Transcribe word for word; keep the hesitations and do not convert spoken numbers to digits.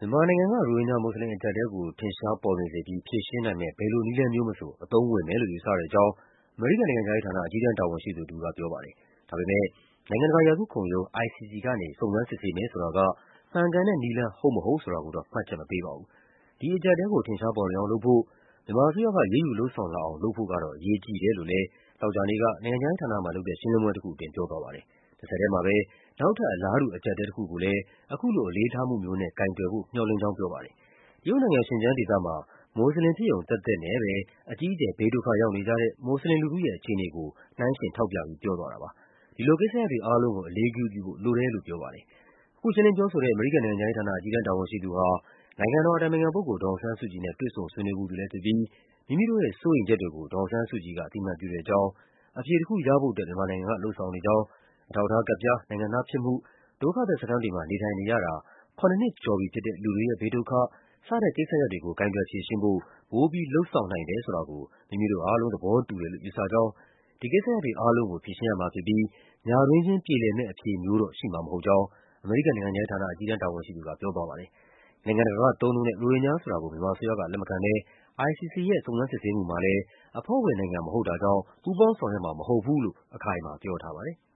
မြန်မာနိုင်ငံက ရိုဟင်ဂျာမွတ်ဆလင်အကျပ်အတည်းကို ထင်ရှားပေါ်လွင်စေပြီး ဖြေရှင်းနိုင်မယ့် ဘယ်လိုနည်းလမ်းမျိုးမဆို အသုံးဝင်မယ်လို့ ယူဆတဲ့အကြောင်း အမေရိကန်နိုင်ငံခြားရေးဌာန အကြီးတန်းတာဝန်ရှိသူတဦးက ပြောပါတယ်။ ဒါပေမယ့် နိုင်ငံတကာရာဇဝတ်ခုံရုံး I C C ကနေ စုံစမ်းစစ်ဆေးမယ်ဆိုတာက မှန်ကန်တဲ့နည်းလမ်း ဟုတ်မဟုတ်ဆိုတာကိုတော့ မှတ်ချက်မပေးပါဘူး။ ဒီအကျပ်အတည်းကို ထင်ရှားပေါ်လွင်အောင်လုပ်ဖို့၊ မြန်မာအစိုးရက အရေးယူလုပ်ဆောင်လာအောင် လုပ်ဖို့ကတော့ အရေးကြီးတယ်လို့လည်း သောကြာနေ့က နိုင်ငံခြားရေးဌာနမှာလုပ်တဲ့ ရှင်းလင်းပွဲတခုအတွင်း ပြောသွားပါတယ်။ တဆက်ထဲမှာပဲ နောက်ထပ် အလားတူ အကျပ်အတည်းတခုကိုလည်း အခုလို အလေးထားမှုမျိုးနဲ့ ကိုင်တွယ်ဖို့ မျှော်လင့်ကြောင်း ပြောပါတယ်။ တရုတ်နိုင်ငံ၊ Xinjiang ဒေသမှာ မွတ်ဆလင်ဖြစ်ရုံသက်သက်နဲ့ပဲ အကြီးအကျယ် ဘေးဒုက္ခရောက်နေကြတဲ့ မွတ်ဆလင်လူထုရဲ့ အခြေအနေကို နှိုင်းယှဉ်ထောက်ပြပြီး ပြောသွားတာပါ။ ဒီလိုကိစ္စရပ်တွေအားလုံးကို အလေးဂရုပြုဖို့ လိုတယ်လို့ ပြောပါတယ်။ အခုရှင်းလင်းပြောဆိုတဲ့ အမေရိကန်နိုင်ငံခြားရေးဌာန အကြီးတန်းတာဝန်ရှိသူဟာ နိုင်ငံတော်အတိုင်ပင်ခံပုဂ္ဂိုလ် ဒေါ်အောင်ဆန်းစုကြည်နဲ့ တွေ့ဆုံဆွေးနွေးဖူးသူလည်းဖြစ်ပြီး မိမိတို့ရဲ့ စိုးရိမ်ချက်တွေကို ဒေါ်အောင်ဆန်းစုကြည်က အသိအမှတ်ပြုတဲ့အကြောင်း၊ အဖြေတခုရဖို့အတွက် မြန်မာနိုင်ငံက လုပ်ဆောင်နေကြောင်း၊ အထောက်အထားကဒ်ပြား၊ နိုင်ငံသားဖြစ်မှု၊ ဒုက္ခသည်စခန်းတွေမှာ နေထိုင်နေရတာ ခုနစ်နှစ်ကျော်ပြီဖြစ်တဲ့ လူတွေရဲ့ဘေးဒုက္ခ စတဲ့ကိစ္စရပ်တွေကို ကိုင်တွယ်ဖြေရှင်းဖို့ ပိုပြီး လုပ်ဆောင်နိုင်တယ်ဆိုတာကို မိမိတို့အားလုံး သဘောတူတယ်လို့ ယူဆကြောင်း၊ ဒီကိစ္စရပ်တွေအားလုံးကို ဖြေရှင်းရမှာဖြစ်ပြီး ညတွင်းချင်း ပြေလည်မယ့်အဖြေမျိုးတော့ ရှိမှာမဟုတ်ကြောင်း အမေရိကန်နိုင်ငံခြားရေးဌာန အကြီးတန်းတာဝန်ရှိသူက ပြောသွားပါတယ်။ နိုင်ငံတကာကသုံးနှုန်းတဲ့ ရိုဟင်ဂျာဆိုတာကို မြန်မာအစိုးရက လက်မခံဘဲ I C C ရဲ့ စုံစမ်းစစ်ဆေးမှုမှာလည်း အဖွဲ့ဝင်နိုင်ငံမဟုတ်တာကြောင့် ပူးပေါင်းဆောင်ရွက်မှာ မဟုတ်ဘူးလို့ အခိုင်အမာပြောထားပါတယ်။